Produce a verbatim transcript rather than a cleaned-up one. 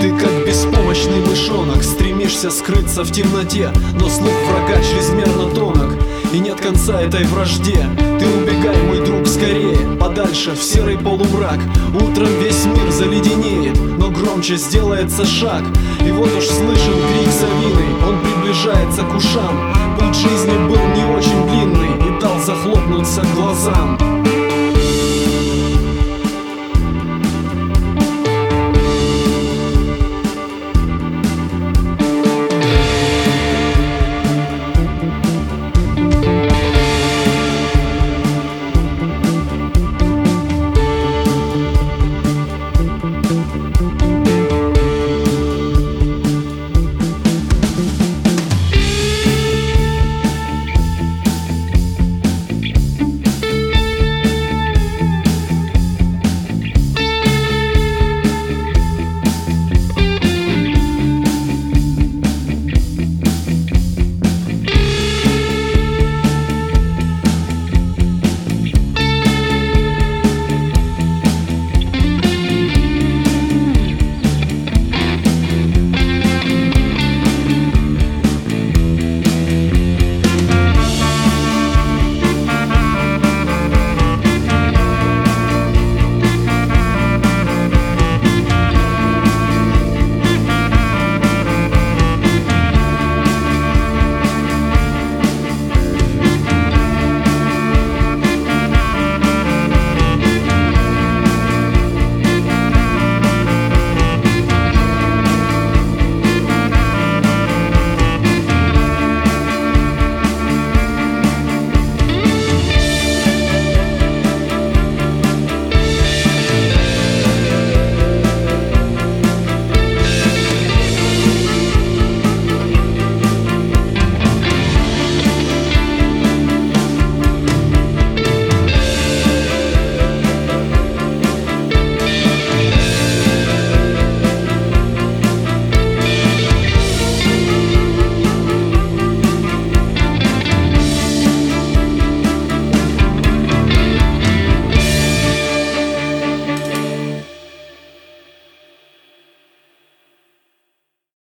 Ты как беспомощный мышонок стремишься скрыться в темноте, но слух врага чрезмерно тонок, и нет конца этой вражде. Ты убегай, мой друг, скорее, подальше в серый полумрак. Утром весь мир заледенеет, но громче сделается шаг. И вот уж слышен крик совиный, он приближается к ушам. Путь жизни был не очень длинный и дал захлопнуться глазам.